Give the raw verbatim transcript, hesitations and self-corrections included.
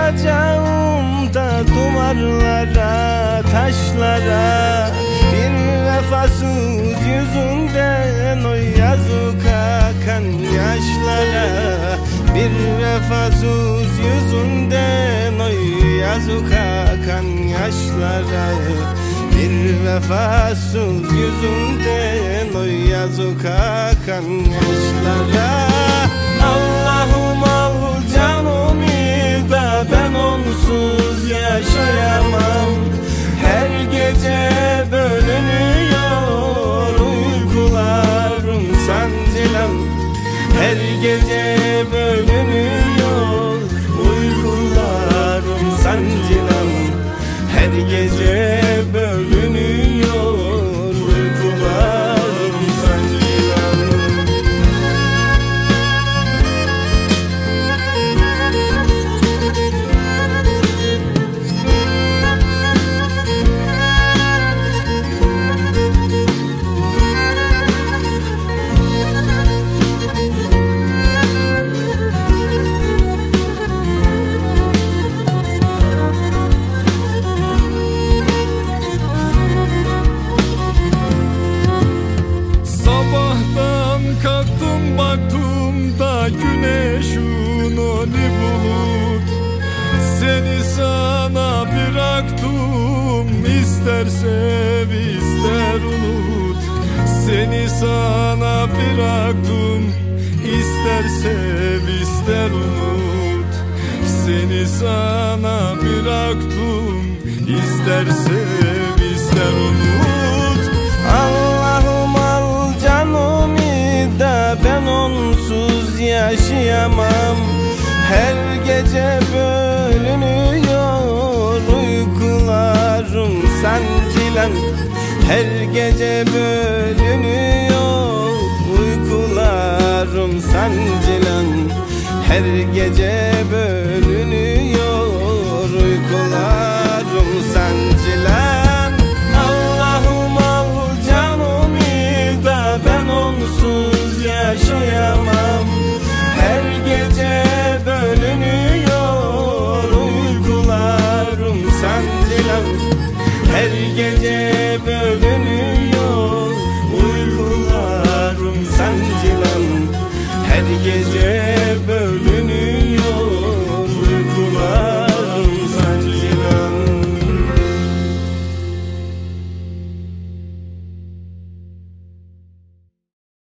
Vuracağım da duvarlara, taşlara, bir vefasız yüzünden o yazık akan yaşlara. Bir vefasız yüzünden o yazık akan yaşlara. Bir vefasız yüzünden o yazık akan yaşlara. Allah'ım al canımı da ben onsuz yaşayamam. Her gece bölünüyor uykularım sancılan. Her gece bölünüyor uykularım sancılan. Her gece bölünüyor uykularım sancılan. Kalktım baktım da güneşin oni bulut. Seni sana bıraktım, ister sev ister unut. Seni sana bıraktım, ister sev ister unut. Seni sana bıraktım, ister sev ister unut. Allah'ım al canımı da ben onsuz yaşayamam. Her gece bölünüyor uykularım sancılan. Her gece bölünüyor uykularım sancılan. Her gece bölünüyor uykularım sancılan. Allah'ım al canımı da ben onsuz yaşayamam. Her gece bölünüyor uykularım sancılan. Her gece bölünüyor uykularım sancılan. Her gece bölünüyor